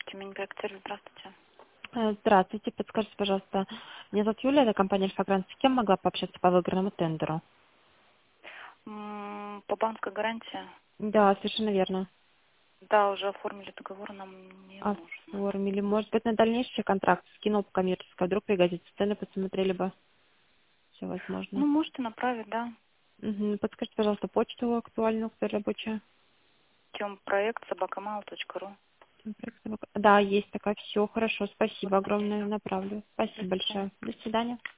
Тюмень Проектсервис, здравствуйте. Здравствуйте, подскажите, пожалуйста, меня зовут Юлия, это компания «Альфа-Грант». С кем могла пообщаться по выигранному тендеру? По банковской гарантии, Да, совершенно верно. да, уже оформили договор, нам не нужно. Оформили. Может быть, на дальнейший контракт скинул по коммерческой, вдруг пригодится. Цены посмотрели бы. Все возможно. Ну, можете направить, да. Мгм. Подскажите, пожалуйста, почту актуальную, кто рабочая? Темпроект собакамал.ру. Да, есть такая. Все, хорошо. Спасибо Благодарю. огромное. Направлю. До Спасибо свидания. большое. До свидания.